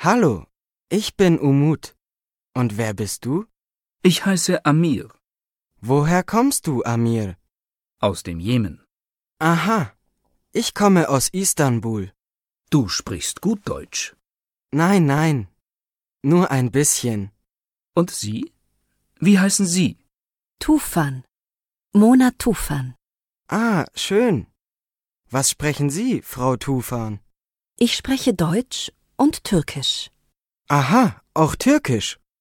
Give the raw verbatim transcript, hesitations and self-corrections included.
Hallo, ich bin Umut. Und wer bist du? Ich heiße Amir. Woher kommst du, Amir? Aus dem Jemen. Aha, ich komme aus Istanbul. Du sprichst gut Deutsch. Nein, nein, nur ein bisschen. Und Sie? Wie heißen Sie? Tufan. Mona Tufan. Ah, schön. Was sprechen Sie, Frau Tufan? Ich spreche Deutsch und Türkisch. Aha, auch Türkisch.